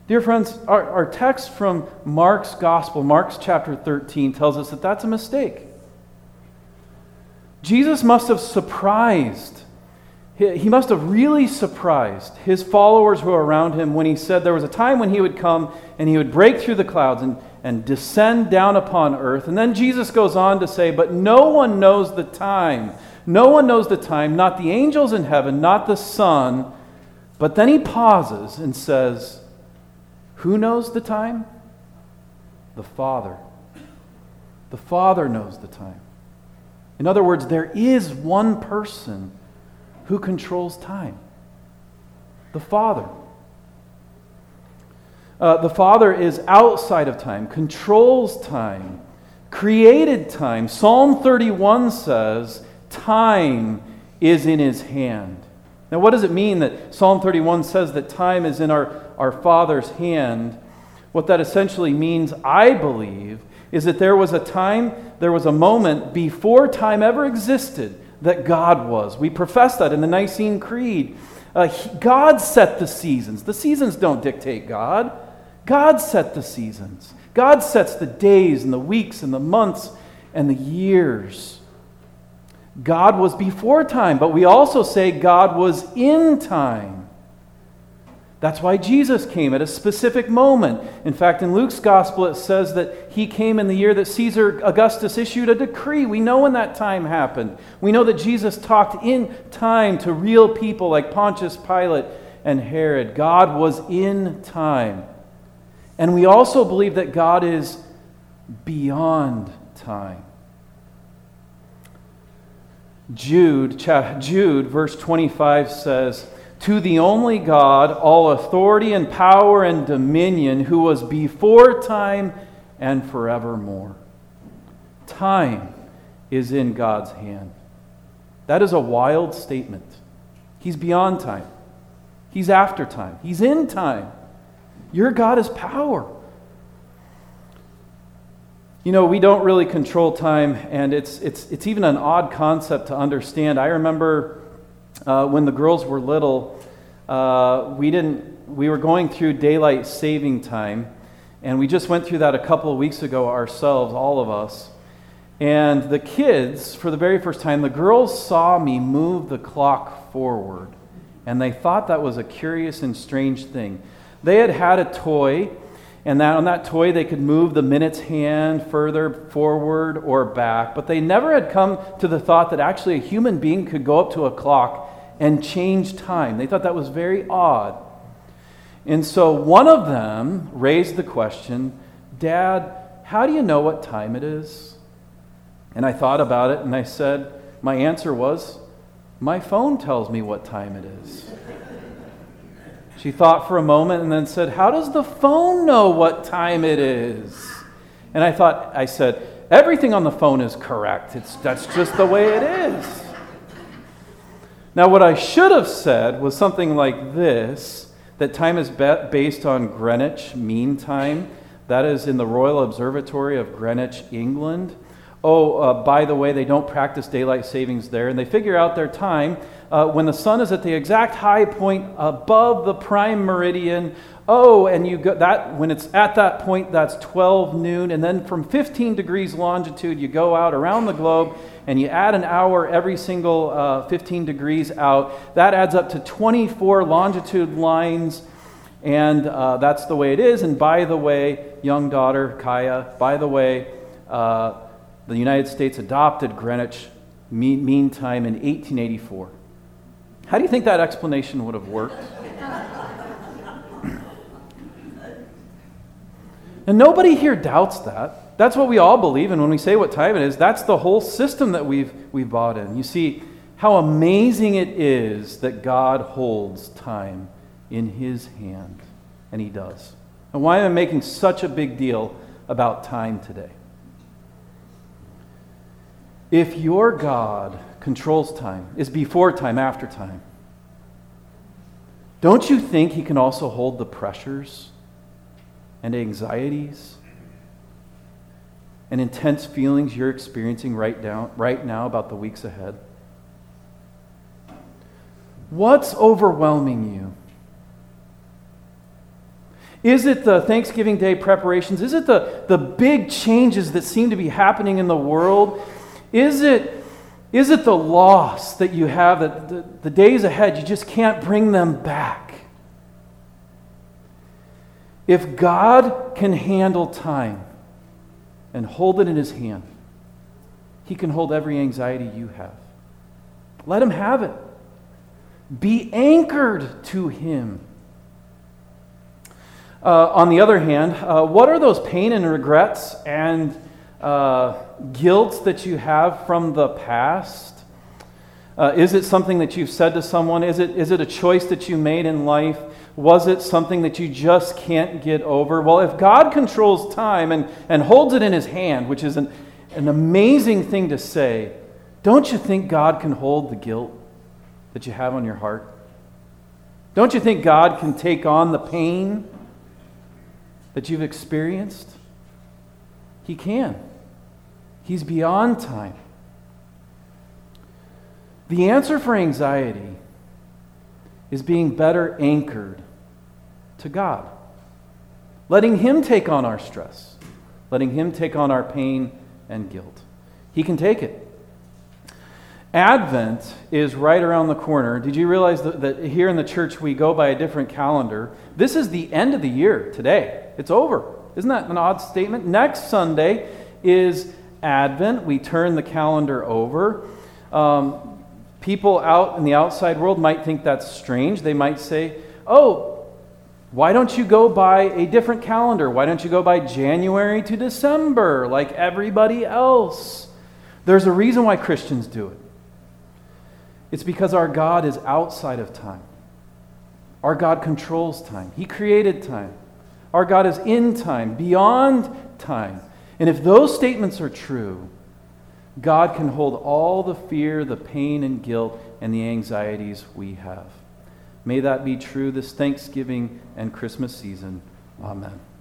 Dear friends, our text from Mark's Gospel, Mark's chapter 13, tells us that that's a mistake. Jesus must have surprised, he must have really surprised his followers who are around him when he said there was a time when he would come and he would break through the clouds and descend down upon earth. And then Jesus goes on to say, but no one knows the time. No one knows the time, not the angels in heaven, not the Son. But then he pauses and says, who knows the time? The Father. The Father knows the time. In other words, there is one person who controls time. The Father. The Father is outside of time, controls time, created time. Psalm 31 says, time is in his hand. Now, what does it mean that Psalm 31 says that time is in our Father's hand? What that essentially means, I believe, is that there was a moment before time ever existed that God was. We profess that in the Nicene Creed. God set the seasons. The seasons don't dictate God. God set the seasons. God sets the days and the weeks and the months and the years. God was before time, but we also say God was in time. That's why Jesus came at a specific moment. In fact, in Luke's gospel, it says that he came in the year that Caesar Augustus issued a decree. We know when that time happened. We know that Jesus talked in time to real people like Pontius Pilate and Herod. God was in time. And we also believe that God is beyond time. Jude, verse 25 says, to the only God, all authority and power and dominion, who was before time and forevermore. Time is in God's hand. That is a wild statement. He's beyond time. He's after time. He's in time. Your God is power. You know, we don't really control time, and it's even an odd concept to understand. I remember when the girls were little, we were going through daylight saving time, and we just went through that a couple of weeks ago ourselves, all of us. And the kids, for the very first time, the girls saw me move the clock forward, and they thought that was a curious and strange thing. They had a toy, and on that toy they could move the minutes hand further forward or back, but they never had come to the thought that actually a human being could go up to a clock and change time. They thought that was very odd. And so one of them raised the question, Dad, how do you know what time it is? And I thought about it, and I said, my answer was, my phone tells me what time it is. She thought for a moment and then said, how does the phone know what time it is? And I said, everything on the phone is correct. That's just the way it is. Now, what I should have said was something like this, that time is based on Greenwich Mean Time. That is in the Royal Observatory of Greenwich, England. By the way, they don't practice daylight savings there, and they figure out their time when the sun is at the exact high point above the prime meridian. And you go that when it's at that point, that's 12 noon, and then from 15 degrees longitude, you go out around the globe, and you add an hour every single 15 degrees out. That adds up to 24 longitude lines, and that's the way it is. And by the way, young daughter Kaya, the United States adopted Greenwich Mean Time in 1884. How do you think that explanation would have worked? And nobody here doubts that. That's what we all believe, and when we say what time it is, that's the whole system that we've bought in. You see how amazing it is that God holds time in his hand, and he does. And why am I making such a big deal about time today? If your God controls time, is before time, after time, don't you think he can also hold the pressures and anxieties and intense feelings you're experiencing right now about the weeks ahead? What's overwhelming you? Is it the Thanksgiving Day preparations? Is it the big changes that seem to be happening in the world? Is it the loss that you have, that the days ahead, you just can't bring them back? If God can handle time and hold it in his hand, he can hold every anxiety you have. Let him have it. Be anchored to him. On the other hand, what are those pain and regrets and guilt that you have from the past? Is it something that you've said to someone? Is it a choice that you made in life? Was it something that you just can't get over? Well, if God controls time and holds it in his hand, which is an amazing thing to say, don't you think God can hold the guilt that you have on your heart? Don't you think God can take on the pain that you've experienced? He can. He's beyond time. The answer for anxiety is being better anchored to God. Letting him take on our stress. Letting him take on our pain and guilt. He can take it. Advent is right around the corner. Did you realize that here in the church we go by a different calendar? This is the end of the year today. It's over. Isn't that an odd statement? Next Sunday is Advent. We turn the calendar over. People out in the outside world might think that's strange. They might say, oh, why don't you go by a different calendar? Why don't you go by January to December like everybody else? There's a reason why Christians do it. It's because our God is outside of time. Our God controls time. He created time. Our God is in time, beyond time. And if those statements are true, God can hold all the fear, the pain and guilt, and the anxieties we have. May that be true this Thanksgiving and Christmas season. Amen.